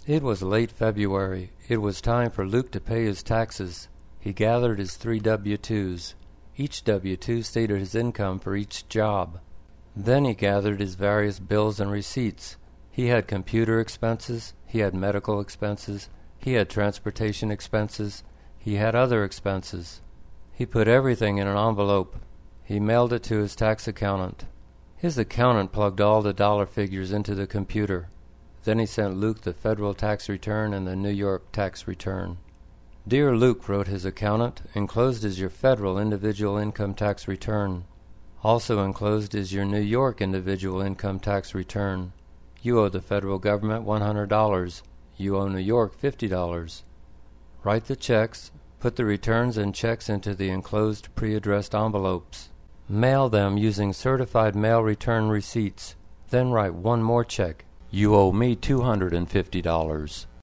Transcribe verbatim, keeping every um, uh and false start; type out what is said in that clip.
It was late February. It was time for Luke to pay his taxes. He gathered his three W two's. Each W two stated his income for each job. Then he gathered his various bills and receipts. He had computer expenses, he had medical expenses, he had transportation expenses, he had other expenses. He put everything in an envelope. He mailed it to his tax accountant. His accountant plugged all the dollar figures into the computer. Then he sent Luke the federal tax return and the New York tax return. "Dear Luke," wrote his accountant, "enclosed is your federal individual income tax return. Also enclosed is your New York individual income tax return. You owe the federal government one hundred dollars. You owe New York fifty dollars. Write the checks, put the returns and checks into the enclosed pre-addressed envelopes. Mail them using certified mail return receipts. Then write one more check. You owe me two hundred fifty dollars.